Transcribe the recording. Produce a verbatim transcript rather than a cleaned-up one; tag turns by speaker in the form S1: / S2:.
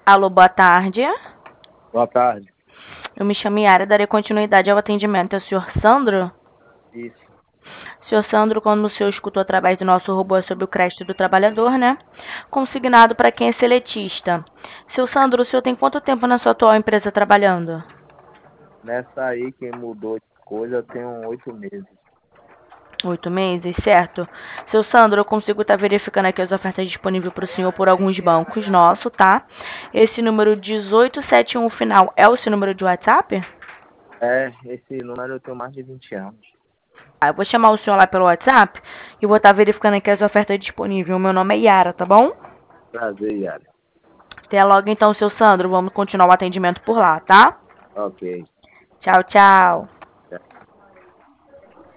S1: Alô, boa tarde.
S2: Boa tarde.
S1: Eu me chamo Yara, darei continuidade ao atendimento. É o senhor Sandro?
S2: Isso.
S1: Senhor Sandro, quando o senhor escutou através do nosso robô sobre o crédito do trabalhador, né? Consignado para quem é seletista. Senhor Sandro, o senhor tem quanto tempo na sua atual empresa trabalhando?
S2: Nessa aí, quem mudou de coisa tem oito meses.
S1: Oito meses, certo? Seu Sandro, eu consigo estar verificando aqui as ofertas disponíveis para o senhor por alguns bancos nossos, tá? Esse número dezoito setenta e um final é o seu número de WhatsApp?
S2: É, esse número eu tenho mais de vinte anos.
S1: Ah, eu vou chamar o senhor lá pelo WhatsApp e vou estar verificando aqui as ofertas disponíveis. O meu nome é Yara, tá bom?
S2: Prazer, Yara.
S1: Até logo então, seu Sandro. Vamos continuar o atendimento por lá, tá?
S2: Ok.
S1: Tchau, tchau.